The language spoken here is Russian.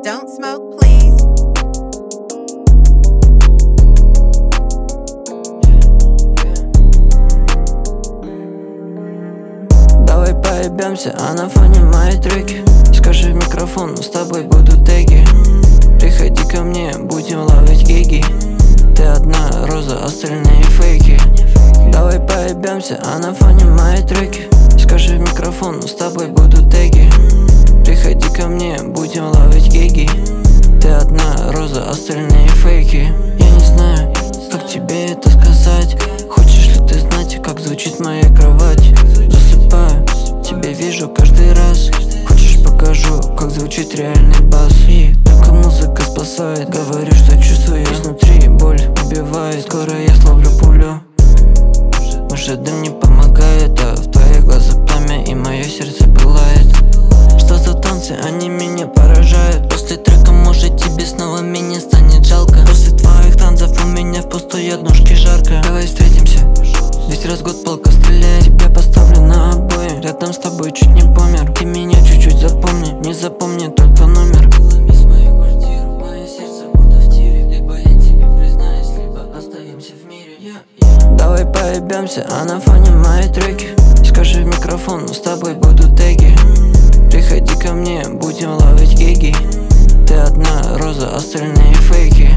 Don't smoke, please. Давай поебемся, а на фоне мои треки. Скажи в микрофон, с тобой будут теги. Приходи ко мне, будем ловить гиги. Ты одна роза, остальные фейки. Давай поебемся, а на фоне мои треки. Скажи в микрофон, с тобой будут теги. Приходи ко мне, будем ловить гиги. Ты одна роза, остальные фейки. Я не знаю, как тебе это сказать. Хочешь ли ты знать, как звучит моя кровать? Засыпаю, тебя вижу каждый раз. Хочешь, покажу, как звучит реальный бас. И только музыка спасает. Говорю, что чувствую изнутри. Боль убивает, скоро я словлю пулю. Уже дым не помогает, а в твоих глазах пламя, и мое сердце пылает. Что за танцы, они меня поражают. После трека, может, тебе снова меня станет жалко. После твоих танцев у меня в пустой однушке жарко. Давай встретимся, ведь раз в год полка стреляет. Тебя поставлю на обои, рядом с тобой чуть не помер. Ты меня чуть-чуть запомни, не запомни только номер. Мое сердце будто в тире. Либо я тебе признаюсь, либо остаемся в мире. Давай поебемся, а на фоне мои треки. Скажи в микрофон, с тобой будут теги. Приходи ко мне, будем ловить гиги. Ты одна роза, остальные фейки.